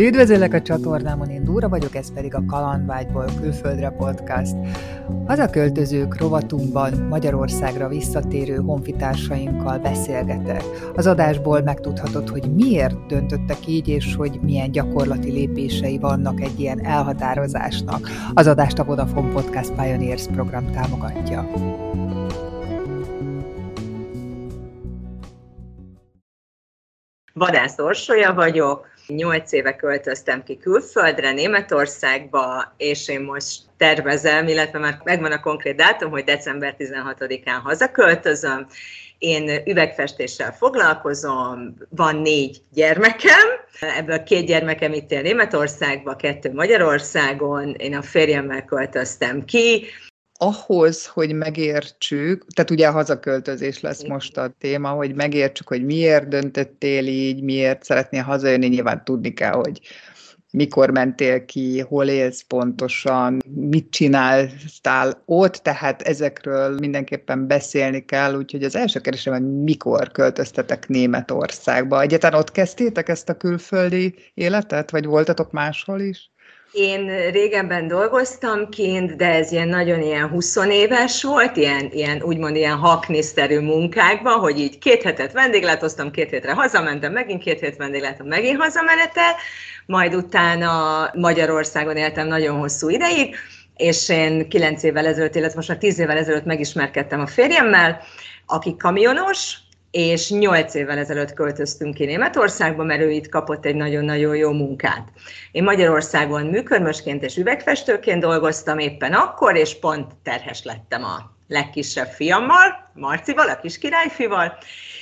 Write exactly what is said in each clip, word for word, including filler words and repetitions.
Üdvözöllek a csatornámon, én Dóra vagyok, ez pedig a Kalandvágyból Külföldre podcast. Hazaköltözők rovatunkban Magyarországra visszatérő honfitársainkkal beszélgetek. Az adásból megtudhatod, hogy miért döntöttek így, és hogy milyen gyakorlati lépései vannak egy ilyen elhatározásnak. Az adást a Vodafone Podcast Pioneers program támogatja. Vadász Orsolya vagyok, nyolc éve költöztem ki külföldre, Németországba, és én most tervezem, illetve már megvan a konkrét dátum, hogy december tizenhatodikán hazaköltözöm. Én üvegfestéssel foglalkozom, van négy gyermekem, ebből két gyermekem itt él Németországban, kettő Magyarországon, én a férjemmel költöztem ki. Ahhoz, hogy megértsük, tehát ugye a hazaköltözés lesz most a téma, hogy megértsük, hogy miért döntöttél így, miért szeretnél hazajönni, nyilván tudni kell, hogy mikor mentél ki, hol élsz pontosan, mit csináltál ott, tehát ezekről mindenképpen beszélni kell, úgyhogy az első kérdésem, hogy mikor költöztetek Németországba? Egyáltalán ott kezdtétek ezt a külföldi életet, vagy voltatok máshol is? Én régebben dolgoztam kint, de ez ilyen nagyon ilyen huszonéves volt, ilyen, ilyen úgymond ilyen hakniszterű munkákban, hogy így két hetet vendéglátoztam, két hétre hazamentem, megint két hét vendéglátom, megint hazamenetel, majd utána Magyarországon éltem nagyon hosszú ideig, és én kilenc évvel ezelőtt, illetve most már tíz évvel ezelőtt megismerkedtem a férjemmel, aki kamionos, és nyolc évvel ezelőtt költöztünk ki Németországba, mert ő itt kapott egy nagyon-nagyon jó munkát. Én Magyarországon műkörmösként és üvegfestőként dolgoztam éppen akkor, és pont terhes lettem a legkisebb fiammal, Marcival, a kis királyfival,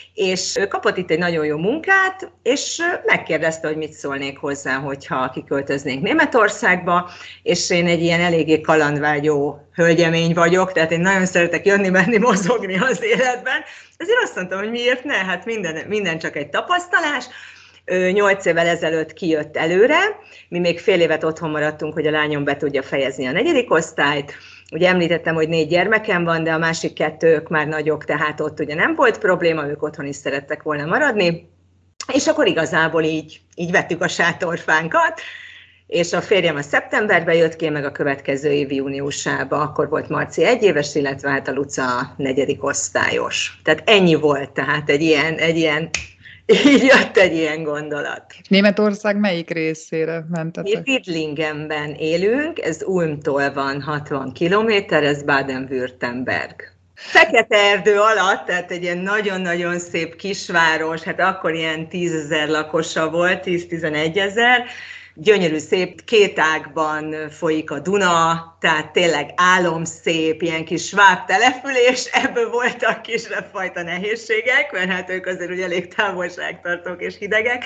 és ő kapott itt egy nagyon jó munkát, és megkérdezte, hogy mit szólnék hozzá, hogyha kiköltöznénk Németországba, és én egy ilyen eléggé kalandvágyó hölgyemény vagyok, tehát én nagyon szeretek jönni, menni, mozogni az életben, ezért azt mondtam, hogy miért ne, hát minden, minden csak egy tapasztalás. Ő nyolc évvel ezelőtt kijött előre, mi még fél évet otthon maradtunk, hogy a lányom be tudja fejezni a negyedik osztályt. Ugye említettem, hogy négy gyermekem van, de a másik kettők már nagyok, tehát ott ugye nem volt probléma, ők otthon is szerettek volna maradni. És akkor igazából így, így vettük a sátorfánkat, és a férjem a szeptemberben jött ki, meg a következő év júniusában, akkor volt Marci egy éves, illetve hát a Luca negyedik osztályos. Tehát ennyi volt, tehát egy ilyen, egy ilyen, így jött egy ilyen gondolat. Németország melyik részére mentetek? Mi Didlingenben élünk, ez Ulmtól van hatvan kilométer, ez Baden-Württemberg. Fekete erdő alatt, tehát egy ilyen nagyon-nagyon szép kisváros, hát akkor ilyen tízezer lakosa volt, tíz-tizenegy ezer, gyönyörű szép, két ágban folyik a Duna, tehát tényleg álomszép, ilyen kis sváb település, ebből voltak kisebb fajta nehézségek, mert hát ők azért ugye elég távolságtartók és hidegek,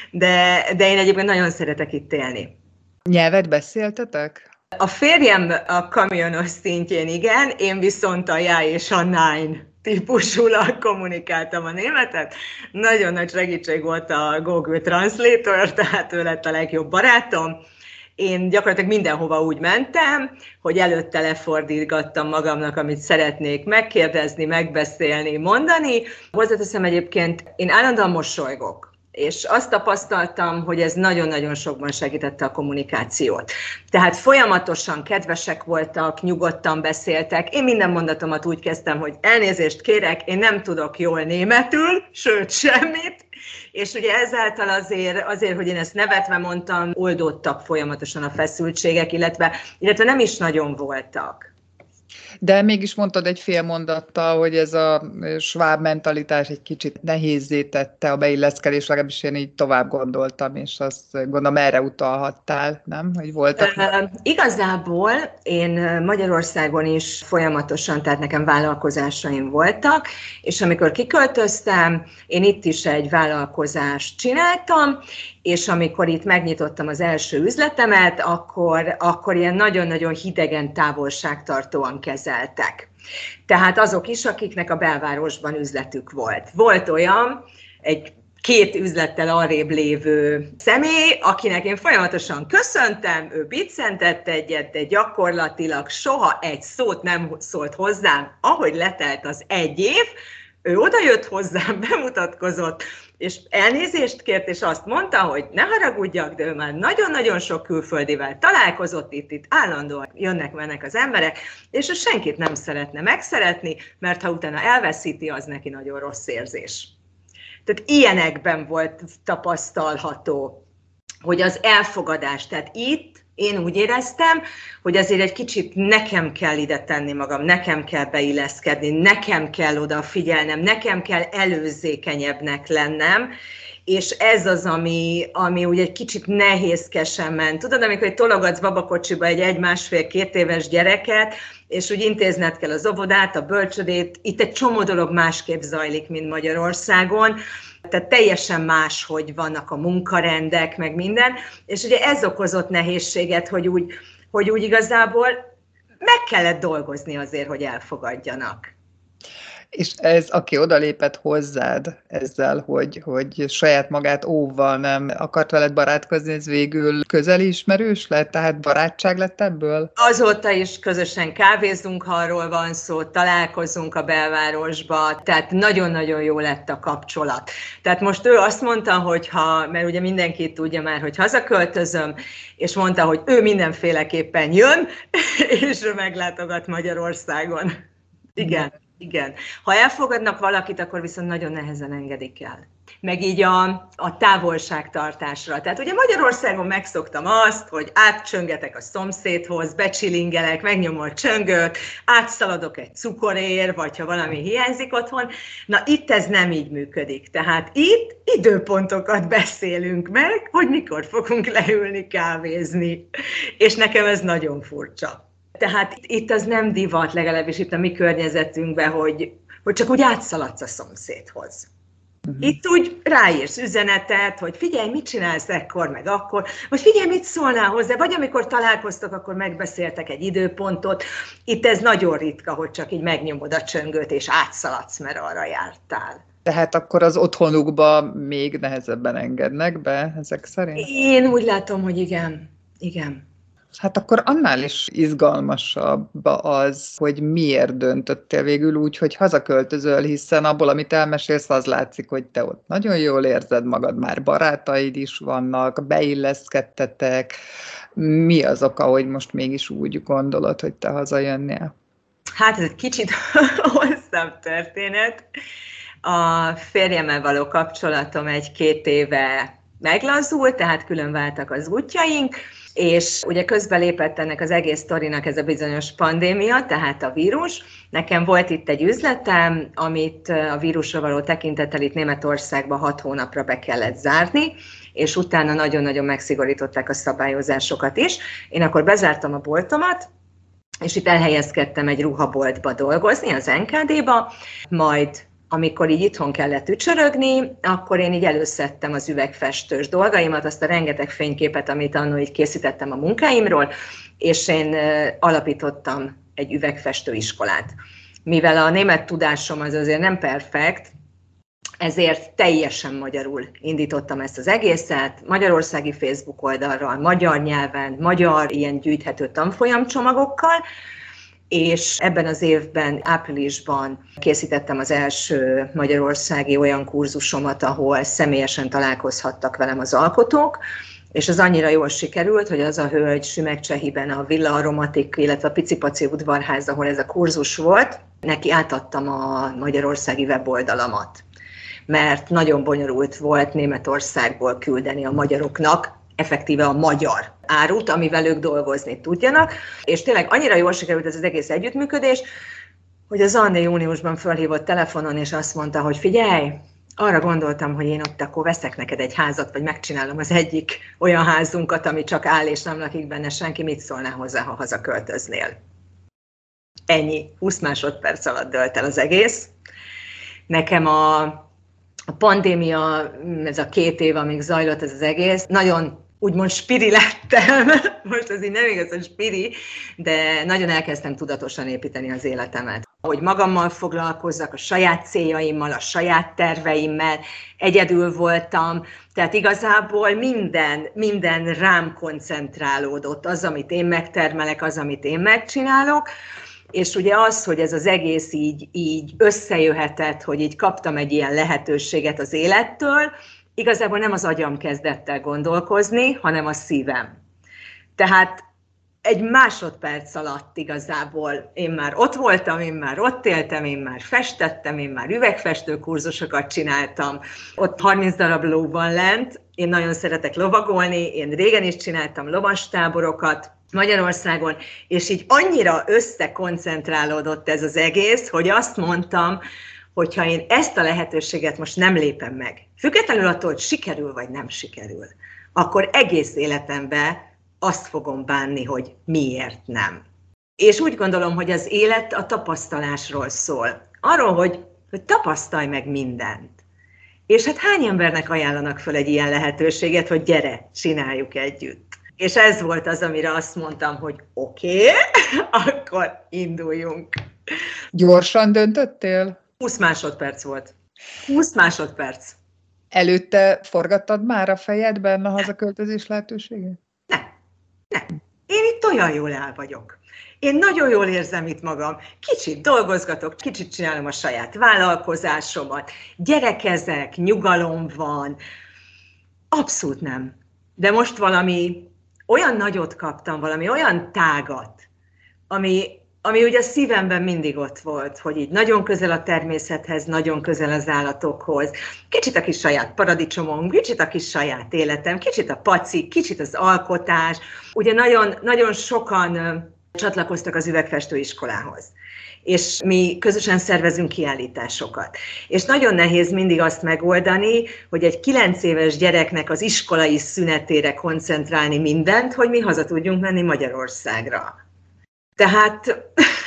de, de én egyébként nagyon szeretek itt élni. Nyelvet beszéltetek? A férjem a kamionos szintjén igen, én viszont a já és a nein típusulag kommunikáltam a németet. Nagyon nagy segítség volt a Google Translator, tehát ő lett a legjobb barátom. Én gyakorlatilag mindenhova úgy mentem, hogy előtte lefordítgattam magamnak, amit szeretnék megkérdezni, megbeszélni, mondani. Hozzáteszem egyébként, én állandóan mosolygok. És azt tapasztaltam, hogy ez nagyon-nagyon sokban segítette a kommunikációt. Tehát folyamatosan kedvesek voltak, nyugodtan beszéltek. Én minden mondatomat úgy kezdtem, hogy elnézést kérek, én nem tudok jól németül, sőt semmit. És ugye ezáltal azért, azért, hogy én ezt nevetve mondtam, oldódtak folyamatosan a feszültségek, illetve, illetve nem is nagyon voltak. De mégis mondtad egy fél mondattal, hogy ez a sváb mentalitás egy kicsit nehézzé tette a beilleszkedés, legalábbis én így tovább gondoltam, és azt gondolom, erre utalhattál, nem? Hogy voltak? Uh, igazából én Magyarországon is folyamatosan, tehát nekem vállalkozásaim voltak, és amikor kiköltöztem, én itt is egy vállalkozást csináltam, és amikor itt megnyitottam az első üzletemet, akkor, akkor ilyen nagyon-nagyon hidegen, távolságtartóan kezeltek. Tehát azok is, akiknek a belvárosban üzletük volt. Volt olyan, egy két üzlettel arrébb lévő személy, akinek én folyamatosan köszöntem, ő biccentett egyet, de gyakorlatilag soha egy szót nem szólt hozzám, ahogy letelt az egy év, Ő odajött hozzám, bemutatkozott, és elnézést kért, és azt mondta, hogy ne haragudjak, de ő már nagyon-nagyon sok külföldivel találkozott, itt, itt állandóan jönnek-mennek az emberek, és ő senkit nem szeretne megszeretni, mert ha utána elveszíti, az neki nagyon rossz érzés. Tehát ilyenekben volt tapasztalható, hogy az elfogadás, tehát itt én úgy éreztem, hogy azért egy kicsit nekem kell ide tenni magam, nekem kell beilleszkedni, nekem kell odafigyelnem, nekem kell előzékenyebbnek lennem, és ez az, ami, ami úgy egy kicsit nehézkesen ment. Tudod, amikor tologatsz babakocsiba egy egy-másfél-két éves gyereket, és úgy intézned kell az óvodát, a bölcsödét, itt egy csomó dolog másképp zajlik, mint Magyarországon, tehát teljesen más, hogy vannak a munkarendek, meg minden, és ugye ez okozott nehézséget, hogy úgy, hogy úgy igazából meg kellett dolgozni azért, hogy elfogadjanak. És ez, aki odalépett hozzád ezzel, hogy, hogy saját magát óvval nem akart veled barátkozni, ez végül közeli ismerős lett? Tehát barátság lett ebből? Azóta is közösen kávézunk, ha arról van szó, találkozunk a belvárosba, tehát nagyon-nagyon jó lett a kapcsolat. Tehát most ő azt mondta, hogy ha, mert ugye mindenki tudja már, hogy hazaköltözöm, és mondta, hogy ő mindenféleképpen jön, és ő meglátogat Magyarországon. Igen. Igen. Ha elfogadnak valakit, akkor viszont nagyon nehezen engedik el. Meg így a, a távolságtartásra. Tehát ugye Magyarországon megszoktam azt, hogy átcsöngetek a szomszédhoz, becsilingelek, megnyomom a csöngőt, átszaladok egy cukorér, vagy ha valami hiányzik otthon. Na itt ez nem így működik. Tehát itt időpontokat beszélünk meg, hogy mikor fogunk leülni kávézni. És nekem ez nagyon furcsa. Tehát itt az nem divat, legalábbis itt a mi környezetünkben, hogy, hogy csak úgy átszaladsz a szomszédhoz. Uh-huh. Itt úgy ráírsz üzenetet, hogy figyelj, mit csinálsz ekkor, meg akkor, vagy figyelj, mit szólnál hozzá, vagy amikor találkoztok, akkor megbeszéltek egy időpontot. Itt ez nagyon ritka, hogy csak így megnyomod a csöngőt, és átszaladsz, mert arra jártál. Tehát akkor az otthonukba még nehezebben engednek be ezek szerint? Én úgy látom, hogy igen, igen. Hát akkor annál is izgalmasabb az, hogy miért döntöttél végül úgy, hogy hazaköltözöl, hiszen abból, amit elmesélsz, az látszik, hogy te ott nagyon jól érzed magad, már barátaid is vannak, beilleszkedtetek. Mi az oka, hogy most mégis úgy gondolod, hogy te hazajönnél? Hát ez egy kicsit hosszabb történet. A férjemmel való kapcsolatom egy-két éve meglazult, tehát külön váltak az útjaink, és ugye közbelépett ennek az egész sztorinak ez a bizonyos pandémia, tehát a vírus. Nekem volt itt egy üzletem, amit a vírusra való tekintettel itt Németországban hat hónapra be kellett zárni, és utána nagyon-nagyon megszigorították a szabályozásokat is. Én akkor bezártam a boltomat, és itt elhelyezkedtem egy ruhaboltba dolgozni, az en ká dé-ba, majd amikor így itthon kellett ücsörögni, akkor én így előszedtem az üvegfestős dolgaimat, azt a rengeteg fényképet, amit annól így készítettem a munkáimról, és én alapítottam egy üvegfestő iskolát. Mivel a német tudásom az azért nem perfekt, ezért teljesen magyarul indítottam ezt az egészet, magyarországi Facebook oldalral, magyar nyelven, magyar ilyen gyűjthető tanfolyamcsomagokkal, és ebben az évben, áprilisban készítettem az első magyarországi olyan kurzusomat, ahol személyesen találkozhattak velem az alkotók, és az annyira jól sikerült, hogy az a hölgy Sümegcsehiben a Villa Aromatik, illetve a Picipaci udvarház, ahol ez a kurzus volt, neki átadtam a magyarországi weboldalamat, mert nagyon bonyolult volt Németországból küldeni a magyaroknak effektíve a magyar árut, amivel ők dolgozni tudjanak, és tényleg annyira jól sikerült ez az egész együttműködés, hogy az Anni júniusban felhívott telefonon, és azt mondta, hogy figyelj, arra gondoltam, hogy én ott akkor veszek neked egy házat, vagy megcsinálom az egyik olyan házunkat, ami csak áll, és nem lakik benne senki, mit szólnál hozzá, ha hazaköltöznél? Ennyi, húsz másodperc alatt dölt el az egész. Nekem a, a pandémia, ez a két év, amíg zajlott ez az egész, nagyon úgymond spiri lettem, most ez így nem igaz, hogy spiri, de nagyon elkezdtem tudatosan építeni az életemet. Hogy magammal foglalkozzak, a saját céljaimmal, a saját terveimmel, egyedül voltam, tehát igazából minden, minden rám koncentrálódott, az, amit én megtermelek, az, amit én megcsinálok, És ugye az, hogy ez az egész így, így összejöhetett, hogy így kaptam egy ilyen lehetőséget az élettől, igazából nem az agyam kezdett el gondolkozni, hanem a szívem. Tehát egy másodperc alatt igazából én már ott voltam, én már ott éltem, én már festettem, én már üvegfestő kurzusokat csináltam. Ott harminc darab ló van lent, én nagyon szeretek lovagolni, én régen is csináltam lovastáborokat Magyarországon, és így annyira összekoncentrálódott ez az egész, hogy azt mondtam, hogyha én ezt a lehetőséget most nem lépem meg, függetlenül attól, hogy sikerül vagy nem sikerül, akkor egész életemben azt fogom bánni, hogy miért nem. És úgy gondolom, hogy az élet a tapasztalásról szól. Arról, hogy, hogy tapasztalj meg mindent. És hát hány embernek ajánlanak föl egy ilyen lehetőséget, hogy gyere, csináljuk együtt. És ez volt az, amire azt mondtam, hogy oké, okay, akkor induljunk. Gyorsan döntöttél? húsz másodperc volt. húsz másodperc. Előtte forgattad már a fejedben a hazaköltözés lehetőséget? Nem. Nem. Én itt olyan jól el vagyok. Én nagyon jól érzem itt magam. Kicsit dolgozgatok, kicsit csinálom a saját vállalkozásomat, gyerekezek, nyugalom van. Abszolút nem. De most valami olyan nagyot kaptam, valami olyan tágat, ami, ami ugye a szívemben mindig ott volt, hogy így nagyon közel a természethez, nagyon közel az állatokhoz, kicsit a kis saját paradicsomom, kicsit a kis saját életem, kicsit a pacik, kicsit az alkotás. Ugye nagyon, nagyon sokan csatlakoztak az üvegfestőiskolához, és mi közösen szervezünk kiállításokat. És nagyon nehéz mindig azt megoldani, hogy egy kilenc éves gyereknek az iskolai szünetére koncentrálni mindent, hogy mi haza tudjunk menni Magyarországra. Tehát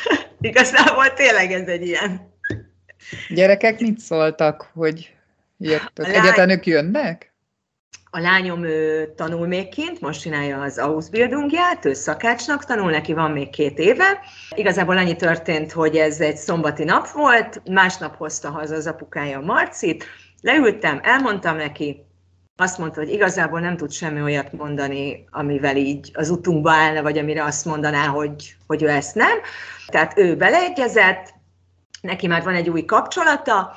igazából tényleg ez egy ilyen. Gyerekek mit szóltak, hogy jöttök? Lány... Egyáltalán ők jönnek? A lányom ő tanul még kint, most csinálja az Ausbildungját, ő szakácsnak tanul, neki van még két éve. Igazából annyi történt, hogy ez egy szombati nap volt, másnap hozta haza az apukája a Marcit, leültem, elmondtam neki, azt mondta, hogy igazából nem tud semmi olyat mondani, amivel így az utunkba állna, vagy amire azt mondaná, hogy, hogy ő ezt nem. Tehát ő beleegyezett, neki már van egy új kapcsolata,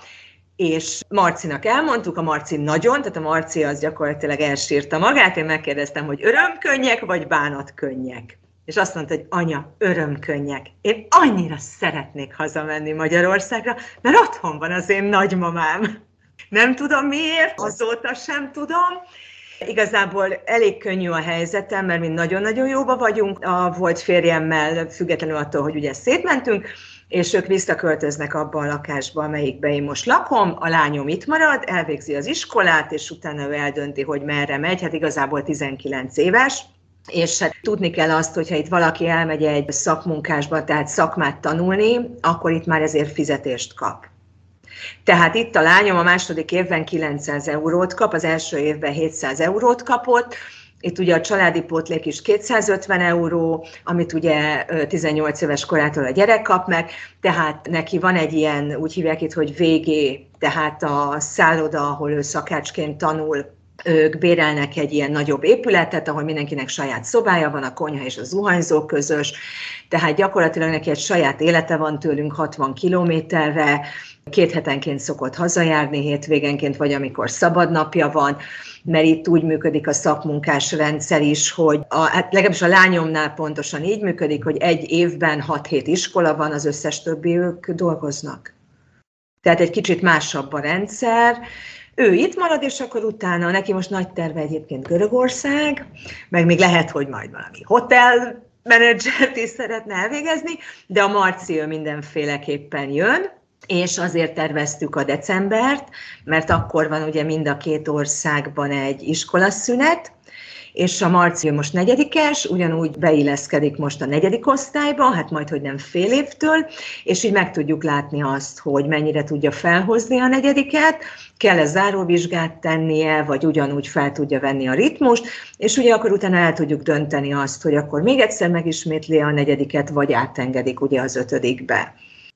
és Marcinak elmondtuk, a Marci nagyon, tehát a Marci az gyakorlatilag elsírta magát, én megkérdeztem, hogy örömkönnyek, vagy bánatkönnyek. És azt mondta, hogy anya, örömkönnyek. Én annyira szeretnék hazamenni Magyarországra, mert otthon van az én nagymamám. Nem tudom miért, azóta sem tudom. Igazából elég könnyű a helyzetem, mert mi nagyon-nagyon jóba vagyunk a volt férjemmel, függetlenül attól, hogy ugye szétmentünk, és ők visszaköltöznek abba a lakásba, amelyikben én most lakom, a lányom itt marad, elvégzi az iskolát, és utána ő eldönti, hogy merre megy, hát igazából tizenkilenc éves, és hát tudni kell azt, hogyha itt valaki elmegy egy szakmunkásba, tehát szakmát tanulni, akkor itt már ezért fizetést kap. Tehát itt a lányom a második évben kilencszáz eurót kap, az első évben hétszáz eurót kapott, itt ugye a családi pótlék is kétszázötven euró, amit ugye tizennyolc éves korától a gyerek kap meg, tehát neki van egy ilyen, úgy hívják itt, hogy vé gé, tehát a szálloda, ahol ő szakácsként tanul, ők bérelnek egy ilyen nagyobb épületet, ahol mindenkinek saját szobája van, a konyha és a zuhanyzó közös, tehát gyakorlatilag neki egy saját élete van tőlünk hatvan kilométerre, két hetenként szokott hazajárni, hétvégenként, vagy amikor szabadnapja van, mert itt úgy működik a szakmunkás rendszer is, hogy a, hát legalábbis a lányomnál pontosan így működik, hogy egy évben hat-hét iskola van, az összes többi ők dolgoznak. Tehát egy kicsit másabb a rendszer. Ő itt marad, és akkor utána, neki most nagy terve egyébként Görögország, meg még lehet, hogy majd valami hotel menedzsert is szeretne elvégezni, de a Marci ő mindenféleképpen jön, és azért terveztük a decembert, mert akkor van ugye mind a két országban egy iskolaszünet, és a Marci most negyedikes, ugyanúgy beilleszkedik most a negyedik osztályba, hát majd, hogy nem fél évtől, és így meg tudjuk látni azt, hogy mennyire tudja felhozni a negyediket, kell-e záróvizsgát tennie, vagy ugyanúgy fel tudja venni a ritmust, és ugye akkor utána el tudjuk dönteni azt, hogy akkor még egyszer megismétli a negyediket, vagy átengedik ugye az ötödikbe.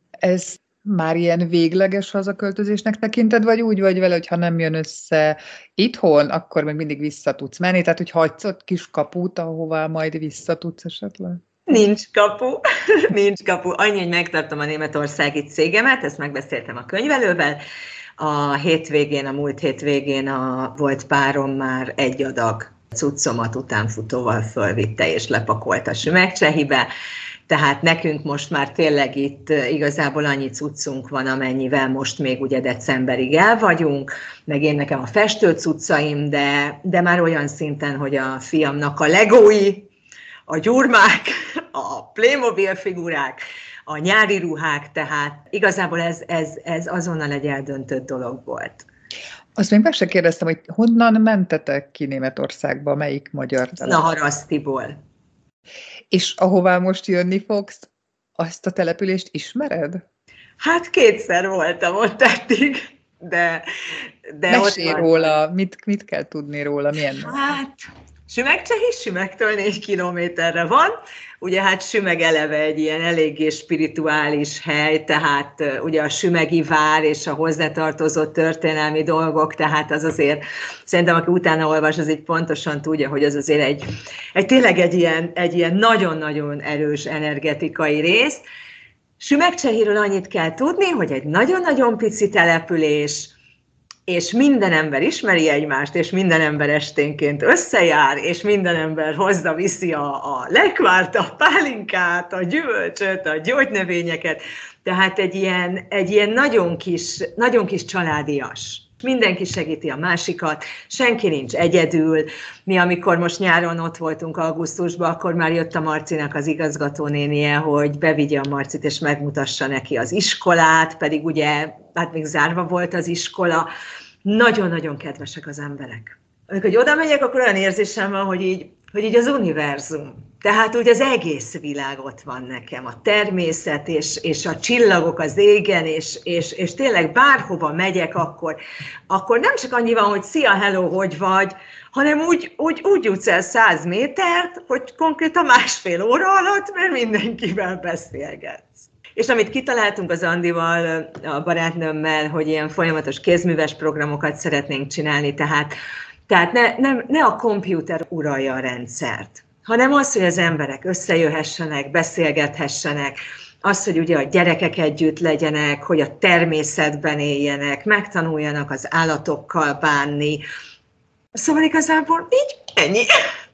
Ez már ilyen végleges hazaköltözésnek tekinted, vagy úgy vagy vele, hogy ha nem jön össze itthon, akkor még mindig vissza tudsz menni? Tehát, hogy hagysz ott kis kaput, ahová majd vissza tudsz esetleg? Nincs kapu, nincs kapu. Annyi, hogy megtartom a németországi cégemet, ezt megbeszéltem a könyvelővel. A hétvégén, a múlt hétvégén a volt párom már egy adag cuccomat utánfutóval fölvitte és lepakolta Sümegcsehibe. Tehát nekünk most már tényleg itt igazából annyi cuccunk van, amennyivel most még ugye decemberig el vagyunk, meg én nekem a festő cuccaim, de, de már olyan szinten, hogy a fiamnak a legói, a gyurmák, a Playmobil figurák, a nyári ruhák, tehát igazából ez, ez, ez azonnal egy eldöntött dolog volt. Azt még meg se kérdeztem, hogy honnan mentetek ki Németországba, melyik magyar település? Naharasztiból. És ahová most jönni fogsz, azt a települést ismered? Hát kétszer voltam ott eddig, de, de Mesélj ott róla, mit, mit kell tudni róla, milyen? Hát, Sümegcsehi, Sümegtől négy kilométerre van, ugye hát Sümeg eleve egy ilyen eléggé spirituális hely, tehát ugye a sümegi vár és a hozzátartozó történelmi dolgok, tehát az azért, szerintem aki utána olvas, az így pontosan tudja, hogy az azért egy, egy tényleg egy ilyen, egy ilyen nagyon-nagyon erős energetikai rész. Sümegcsehiről annyit kell tudni, hogy egy nagyon-nagyon pici település, és minden ember ismeri egymást, és minden ember esténként összejár, és minden ember hozza viszi a, a lekvárt, a pálinkát, a gyümölcsöt, a gyógynövényeket, tehát egy ilyen, egy ilyen nagyon kis, nagyon kis családias. Mindenki segíti a másikat, senki nincs egyedül. Mi, amikor most nyáron ott voltunk augusztusban, akkor már jött a Marcinak az igazgatónénie, hogy bevigye a Marcit, és megmutassa neki az iskolát, pedig ugye, hát még zárva volt az iskola. Nagyon-nagyon kedvesek az emberek. Amikor hogy oda megyek, akkor olyan érzésem van, hogy így, hogy így az univerzum. Tehát úgy az egész világ ott van nekem, a természet és, és a csillagok az égen, és, és, és tényleg bárhova megyek, akkor, akkor nem csak annyi van, hogy szia, hello, hogy vagy, hanem úgy, úgy, úgy jutsz el száz métert, hogy konkrétan másfél óra alatt, mert mindenkivel beszélgetsz. És amit kitaláltunk az Andival, a barátnőmmel, hogy ilyen folyamatos kézműves programokat szeretnénk csinálni, tehát, tehát ne, nem, ne a kompjúter uralja a rendszert, hanem az, hogy az emberek összejöhessenek, beszélgethessenek, az, hogy ugye a gyerekek együtt legyenek, hogy a természetben éljenek, megtanuljanak az állatokkal bánni. Szóval igazából így ennyi.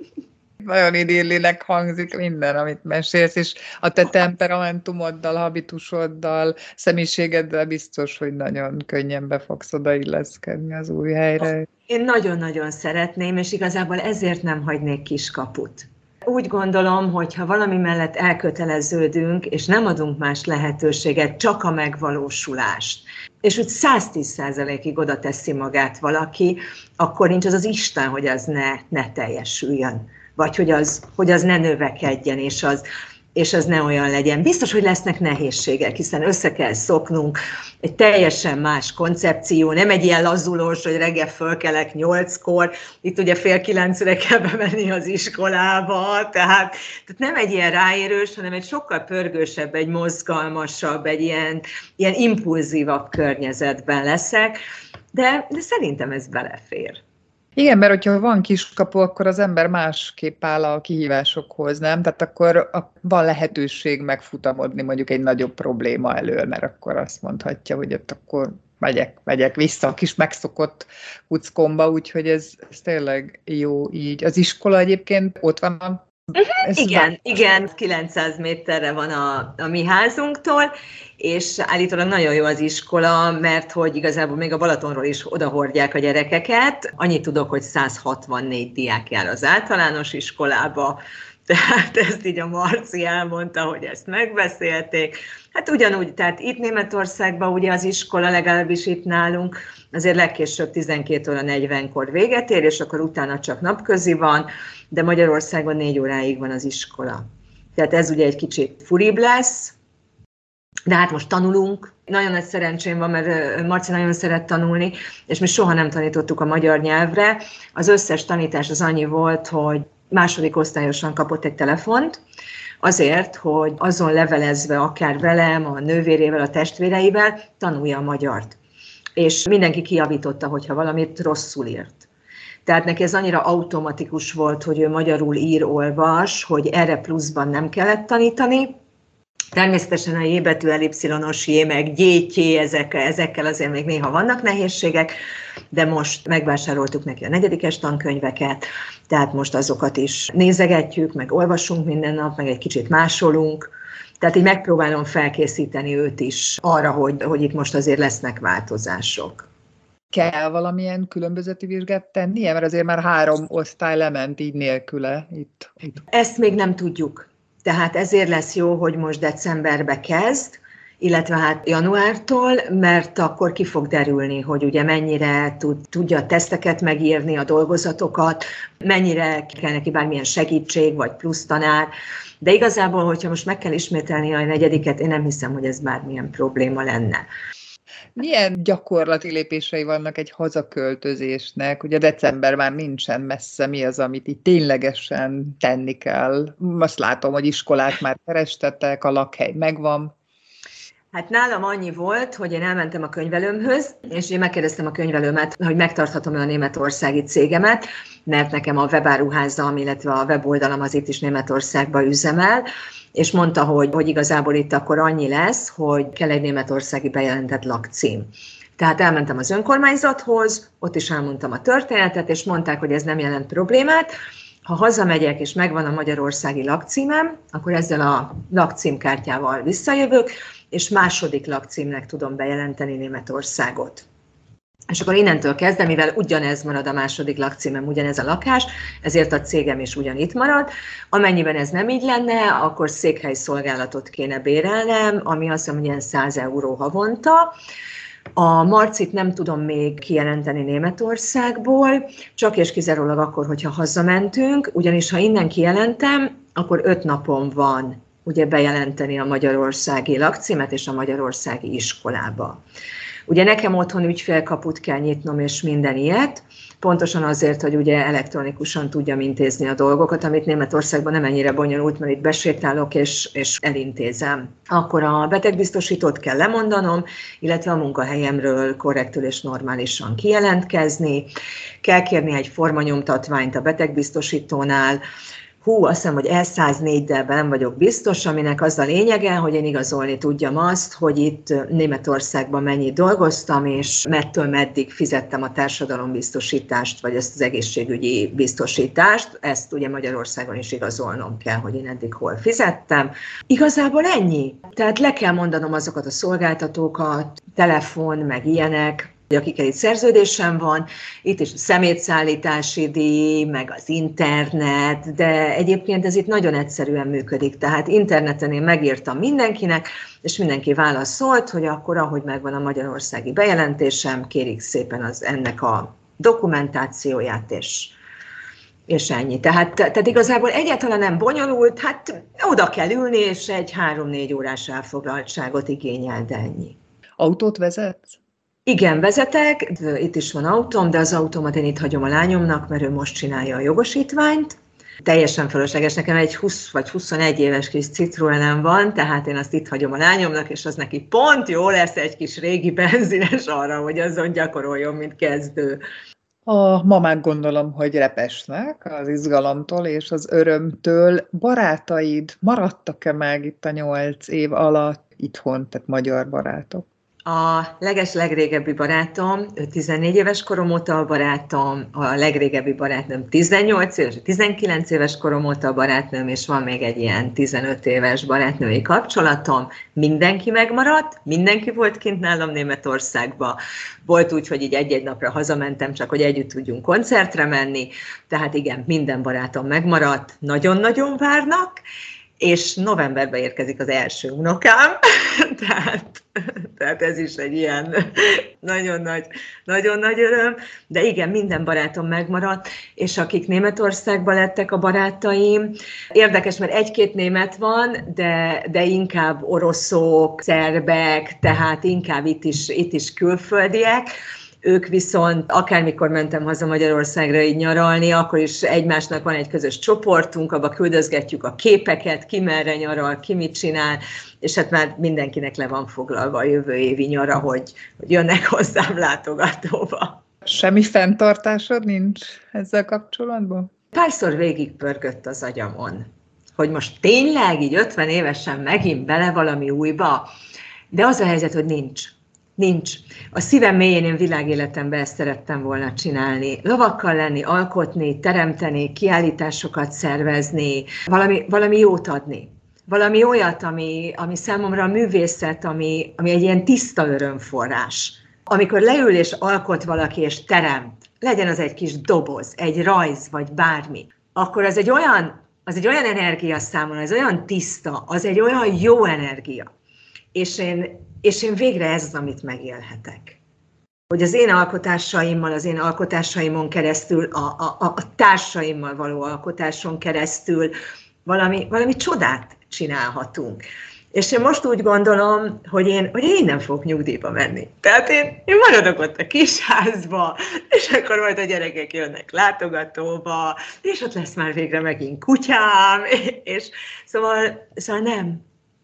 Nagyon idillinek hangzik minden, amit mesélsz, és a te temperamentumoddal, habitusoddal, személyiségeddel biztos, hogy nagyon könnyen be fogsz odailleszkedni az új helyre. Én nagyon-nagyon szeretném, és igazából ezért nem hagynék kiskaput. Úgy gondolom, hogy ha valami mellett elköteleződünk, és nem adunk más lehetőséget, csak a megvalósulást, és úgy száztíz százalékig oda teszi magát valaki, akkor nincs az az Isten, hogy az ne, ne teljesüljön. Vagy hogy az, hogy az ne növekedjen, és az, és az ne olyan legyen. Biztos, hogy lesznek nehézségek, hiszen össze kell szoknunk, egy teljesen más koncepció, nem egy ilyen lazulós, hogy reggel fölkelek nyolckor, itt ugye fél kilencre kell bemenni az iskolába, tehát, tehát nem egy ilyen ráérős, hanem egy sokkal pörgősebb, egy mozgalmasabb, egy ilyen, ilyen impulzívabb környezetben leszek, de, de szerintem ez belefér. Igen, mert hogyha van kiskapu, akkor az ember másképp áll a kihívásokhoz, nem? Tehát akkor van lehetőség megfutamodni mondjuk egy nagyobb probléma elől, mert akkor azt mondhatja, hogy ott akkor megyek, megyek vissza a kis megszokott kuckomba, úgyhogy ez, ez tényleg jó így. Az iskola egyébként ott van a Uh-huh, igen, már... igen, kilencszáz méterre van a, a mi házunktól, és állítólag nagyon jó az iskola, mert hogy igazából még a Balatonról is odahordják a gyerekeket. Annyit tudok, hogy száz hatvannégy diák jár az általános iskolába, tehát ezt így a Marci elmondta, hogy ezt megbeszélték. Hát ugyanúgy, tehát itt Németországban ugye az iskola, legalábbis itt nálunk, azért legkésőbb tizenkét óra negyvenkor véget ér, és akkor utána csak napközi van, de Magyarországon négy óráig van az iskola. Tehát ez ugye egy kicsit furibb lesz, de hát most tanulunk. Nagyon nagy szerencsém van, mert Marci nagyon szeret tanulni, és mi soha nem tanítottuk a magyar nyelvre. Az összes tanítás az annyi volt, hogy második osztályosan kapott egy telefont, azért, hogy azon levelezve akár velem, a nővérével, a testvéreivel tanulja a magyart. És mindenki kijavította, hogyha valamit rosszul írt. Tehát neki ez annyira automatikus volt, hogy ő magyarul ír, olvas, hogy erre pluszban nem kellett tanítani. Természetesen a J betű, ellipszilonos J, meg gyétjé, ezek, ezekkel azért még néha vannak nehézségek, de most megvásároltuk neki a negyedikes tankönyveket, tehát most azokat is nézegetjük, meg olvasunk minden nap, meg egy kicsit másolunk. Tehát így megpróbálom felkészíteni őt is arra, hogy, hogy itt most azért lesznek változások. Kell valamilyen különbözeti vizsgát tennie? Mert azért már három osztály lement így nélküle itt. Ezt még nem tudjuk. Tehát ezért lesz jó, hogy most decemberbe kezd, illetve hát januártól, mert akkor ki fog derülni, hogy ugye mennyire tud, tudja a teszteket megírni, a dolgozatokat, mennyire kell neki bármilyen segítség, vagy plusz tanár. De igazából, hogyha most meg kell ismételni a negyediket, én nem hiszem, hogy ez bármilyen probléma lenne. Milyen gyakorlati lépései vannak egy hazaköltözésnek? Ugye december már nincsen messze, mi az, amit így ténylegesen tenni kell? Azt látom, hogy iskolát már kerestetek, a lakhely megvan. Hát nálam annyi volt, hogy én elmentem a könyvelőmhöz, és én megkérdeztem a könyvelőmet, hogy megtarthatom-e a németországi cégemet, mert nekem a webáruházam, illetve a weboldalam az itt is Németországba üzemel, és mondta, hogy, hogy igazából itt akkor annyi lesz, hogy kell egy németországi bejelentett lakcím. Tehát elmentem az önkormányzathoz, ott is elmondtam a történetet, és mondták, hogy ez nem jelent problémát. Ha hazamegyek, és megvan a magyarországi lakcímem, akkor ezzel a lakcímkártyával visszajövök, és második lakcímnek tudom bejelenteni Németországot. És akkor innentől kezdve, mivel ugyanez marad a második lakcímem, ugyanez a lakás, ezért a cégem is ugyanitt marad. Amennyiben ez nem így lenne, akkor székhelyszolgálatot kéne bérelnem, ami azt hiszem, hogy ilyen száz euró havonta. A Marcit nem tudom még kijelenteni Németországból, csak és kizárólag akkor, hogyha hazamentünk, ugyanis ha innen kijelentem, akkor öt napon van ugye bejelenteni a magyarországi lakcímet és a magyarországi iskolába. Ugye nekem otthon ügyfélkaput kell nyitnom, és minden ilyet, pontosan azért, hogy ugye elektronikusan tudjam intézni a dolgokat, amit Németországban nem ennyire bonyolult, mert itt besétálok és, és elintézem. Akkor a betegbiztosítót kell lemondanom, illetve a munkahelyemről korrektül és normálisan kijelentkezni, kell kérni egy formanyomtatványt a betegbiztosítónál. Hú, azt hiszem, hogy E száz négydel nem vagyok biztos, aminek az a lényege, hogy én igazolni tudjam azt, hogy itt Németországban mennyit dolgoztam, és mettől meddig fizettem a társadalombiztosítást, vagy ezt az egészségügyi biztosítást. Ezt ugye Magyarországon is igazolnom kell, hogy én eddig hol fizettem. Igazából ennyi. Tehát le kell mondanom azokat a szolgáltatókat, telefon, meg ilyenek, akikkel itt szerződésem van, itt is a szemétszállítási díj, meg az internet, de egyébként ez itt nagyon egyszerűen működik. Tehát interneten én megírtam mindenkinek, és mindenki válaszolt, hogy akkor, ahogy megvan a magyarországi bejelentésem, kérik szépen az ennek a dokumentációját, és, és ennyi. Tehát, tehát igazából egyáltalán nem bonyolult, hát oda kell ülni, és egy három-négy órás elfoglaltságot igényel, de ennyi. Autót vezetsz? Igen, vezetek, itt is van autóm, de az autómat én itt hagyom a lányomnak, mert ő most csinálja a jogosítványt. Teljesen fölösleges, nekem egy húsz vagy huszonegy éves kis Citroenem van, tehát én azt itt hagyom a lányomnak, és az neki pont jó lesz egy kis régi benzines arra, hogy azon gyakoroljon, mint kezdő. A mamák gondolom, hogy repesnek az izgalomtól és az örömtől. Barátaid maradtak-e meg itt a nyolc év alatt itthon, tehát magyar barátok? A leges-legrégebbi barátom, ő tizennégy éves korom óta a barátom, a legrégebbi barátnőm tizennyolc éves, tizenkilenc éves korom óta a barátnőm, és van még egy ilyen tizenöt éves barátnői kapcsolatom. Mindenki megmaradt, mindenki volt kint nálam Németországba. Volt úgy, hogy így egy-egy napra hazamentem, csak hogy együtt tudjunk koncertre menni. Tehát igen, minden barátom megmaradt, nagyon-nagyon várnak, és novemberben érkezik az első unokám, tehát, tehát ez is egy ilyen nagyon nagy, nagyon nagy öröm, de igen, minden barátom megmaradt, és akik Németországban lettek a barátaim, érdekes, mert egy-két német van, de, de inkább oroszok, szerbek, tehát inkább itt is, itt is külföldiek. Ők viszont akármikor mentem haza Magyarországra így nyaralni, akkor is egymásnak van egy közös csoportunk, abba küldözgetjük a képeket, ki merre nyaral, ki mit csinál, és hát már mindenkinek le van foglalva a jövő évi nyara, hogy, hogy jönnek hozzám látogatóba. Semmi fenntartásod nincs ezzel kapcsolatban? Párszor végigpörgött az agyamon, hogy most tényleg így ötven évesen megint bele valami újba, de az a helyzet, hogy nincs. Nincs. A szívem mélyén én világéletemben ezt szerettem volna csinálni. Lovakkal lenni, alkotni, teremteni, kiállításokat szervezni, valami, valami jót adni. Valami olyat, ami, ami számomra a művészet, ami, ami egy ilyen tiszta örömforrás. Amikor leül és alkot valaki és teremt, legyen az egy kis doboz, egy rajz vagy bármi, akkor az egy olyan, az egy olyan energia számomra, az olyan tiszta, az egy olyan jó energia. És én, és én végre ez az, amit megélhetek. Hogy az én alkotásaimmal, az én alkotásaimon keresztül, a, a, a társaimmal való alkotáson keresztül valami, valami csodát csinálhatunk. És én most úgy gondolom, hogy én, hogy én nem fogok nyugdíjba menni. Tehát én, én maradok ott a kisházba, és akkor majd a gyerekek jönnek látogatóba, és ott lesz már végre megint kutyám, és szóval, szóval nem,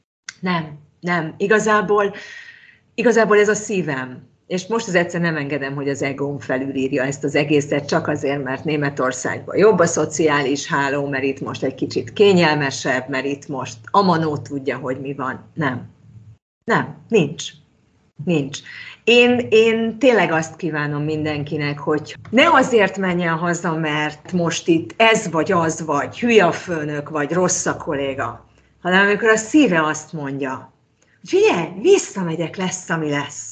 nem, nem. Igazából, igazából ez a szívem. És most az egyszer nem engedem, hogy az egóm felülírja ezt az egészet, csak azért, mert Németországban jobb a szociális háló, mert itt most egy kicsit kényelmesebb, mert itt most a manó tudja, hogy mi van. Nem. Nem. Nincs. Nincs. Én, én tényleg azt kívánom mindenkinek, hogy ne azért menjen haza, mert most itt ez vagy az vagy, hülye a főnök, vagy rossz a kolléga, hanem amikor a szíve azt mondja, hogy figyelj, visszamegyek, lesz, ami lesz.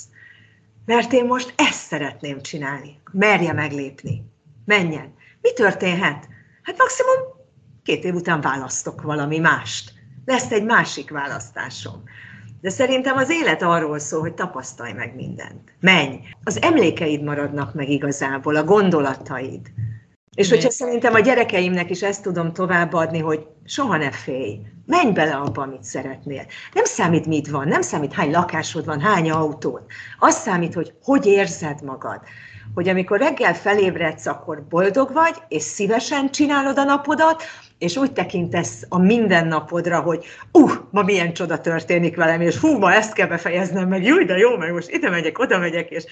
Mert én most ezt szeretném csinálni. Merje meglépni. Menjen. Mi történhet? Hát maximum két év után választok valami mást. Lesz egy másik választásom. De szerintem az élet arról szól, hogy tapasztalj meg mindent. Menj. Az emlékeid maradnak meg igazából, a gondolataid. És hogyha szerintem a gyerekeimnek is ezt tudom továbbadni, hogy soha ne félj. Menj bele abba, amit szeretnél. Nem számít, mit van, nem számít, hány lakásod van, hány autód. Az számít, hogy hogy érzed magad. Hogy amikor reggel felébredsz, akkor boldog vagy, és szívesen csinálod a napodat, és úgy tekintesz a mindennapodra, hogy uh, ma milyen csoda történik velem, és hú, ma ezt kell befejeznem, meg jó, de jó, meg most ide megyek, oda megyek, és,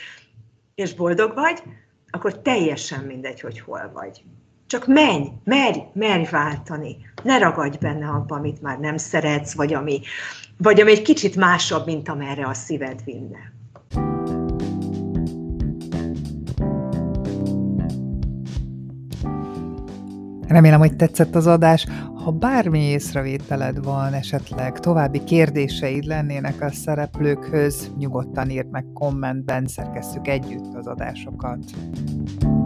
és boldog vagy, akkor teljesen mindegy, hogy hol vagy. Csak menj, merj, merj váltani. Ne ragadj benne abba, amit már nem szeretsz, vagy ami, vagy ami egy kicsit másabb, mint amerre a szíved vinne. Remélem, hogy tetszett az adás. Ha bármi észrevételed van, esetleg további kérdéseid lennének a szereplőkhöz, nyugodtan írd meg kommentben, szerkesszük együtt az adásokat.